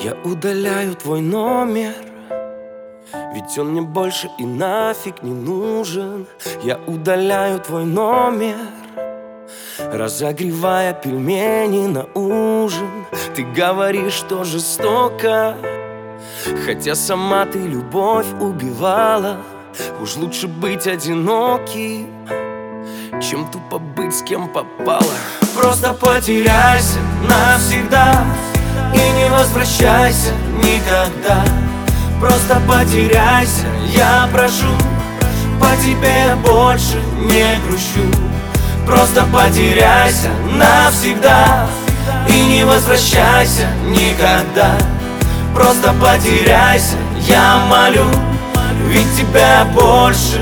Я удаляю твой номер, ведь он мне больше и нафиг не нужен. Я удаляю твой номер, разогревая пельмени на ужин. Ты говоришь, что жестоко, хотя сама ты любовь убивала. Уж лучше быть одиноким, чем тупо быть с кем попало. Просто потеряйся навсегда и не возвращайся никогда. Просто потеряйся, я прошу, по тебе я больше не грущу. Просто потеряйся навсегда и не возвращайся никогда. Просто потеряйся, я молю, ведь тебя больше.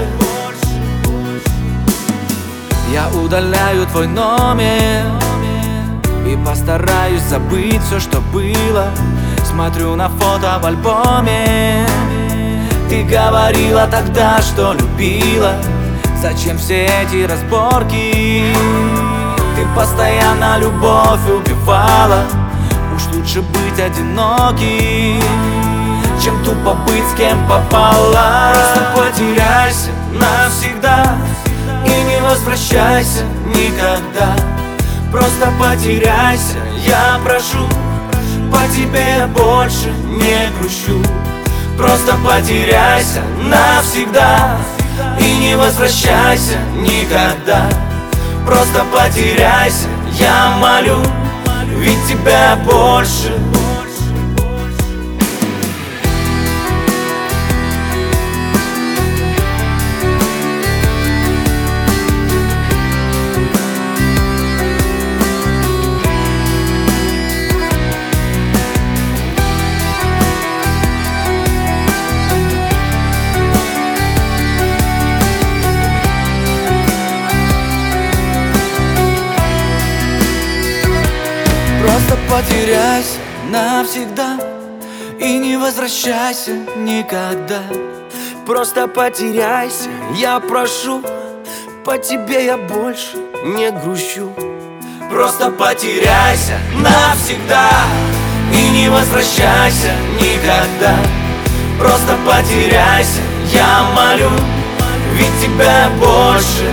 Я удаляю твой номер и постараюсь забыть все, что было. Смотрю на фото в альбоме. Ты говорила тогда, что любила. Зачем все эти разборки? Ты постоянно любовь убивала. Уж лучше быть одиноким, чем тупо быть с кем попало. Просто потеряйся навсегда и не возвращайся никогда. Просто потеряйся, я прошу, по тебе я больше не грущу. Просто потеряйся навсегда и не возвращайся никогда. Просто потеряйся, я молю, ведь тебя больше. Просто потеряйся навсегда и не возвращайся никогда. Просто потеряйся, я прошу, по тебе я больше не грущу. Просто потеряйся навсегда и не возвращайся никогда. Просто потеряйся, я молю, ведь тебя больше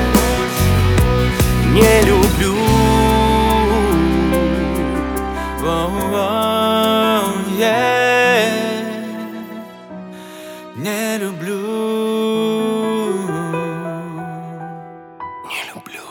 не люблю. Не люблю. Не люблю.